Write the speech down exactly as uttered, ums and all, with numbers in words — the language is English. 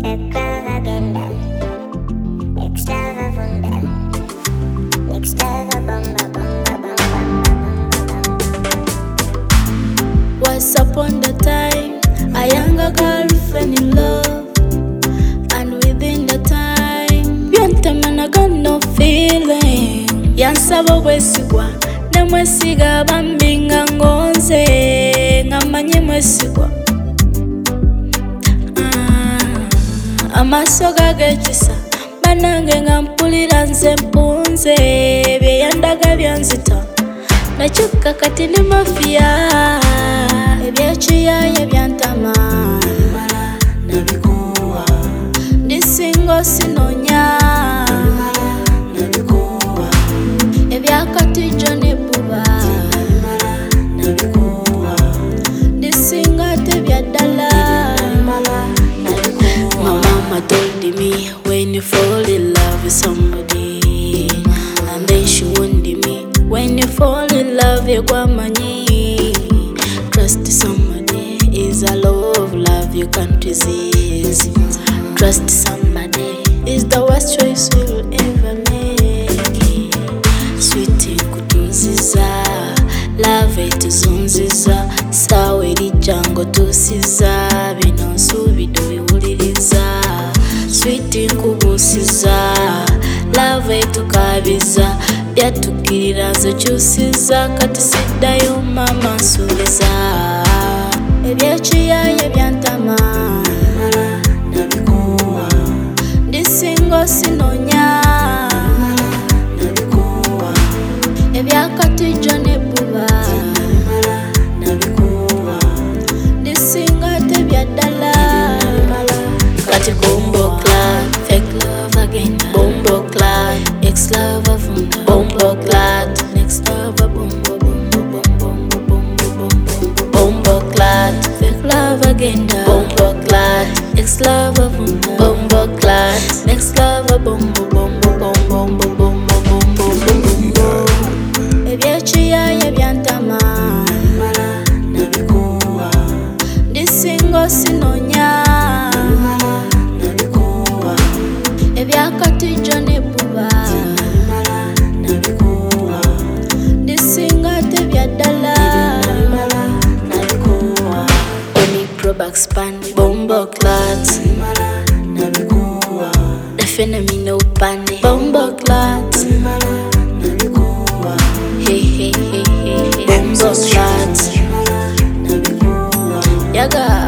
extravaganda, extravaganda, extravaganda, Once upon the time, a younger girl fell in love, and within the time, byantamana got no feeling. Yansaba obwesigwa, ne mwesiga bambi nga ngonze, nga mmanyi mwesigwa. Amaaso gagekisa, banange nga mpulira nze mpunze, bye yandaga byanzita, nakyuka kati ndi mafiya, ebyekiyaya byantama, ndi singo sinoonya, ebyakati jo ne bbuba, ndi singa tebya ddala. My mama told me, when you fall in love with somebody, and then she warned me, when you fall in love you kwamanyi, trust somebody is a law of love you can't resist. Trust somebody is the worst choice you'll ever make. Sweet kutuziza, love etuzunziza, sawe lijjango tusiza, bino nsuubidde biwuliriza. Sweet nkubuusiza, love etukabiza, byatukirira nze kyusiza, kati siddayo mama nsuubiza. Ebyekiyaya byantama, ndi singo sinoonya, ebyakati jo ne bbuba, ndi singa tebya ddala. Kati bombo clad, fake love again. Bombo clad, ex love avunda. Bombo clad, next love a bombo bombo bombo bombo bombo. Bombo clad, fake love again. Bombo clad, ex love avunda. Bombo clad, next love a bombo bombo bombo bombo bombo bombo. Ebyekiyaya byantama, ndi singo sinoonya, ebyakati jo ne bbuba, ndi singa tebya ddala. Omicrobax pandi, bombo clads, dafenamine upande, bombo clads, hey hey hey hey, bombo clads, yaga.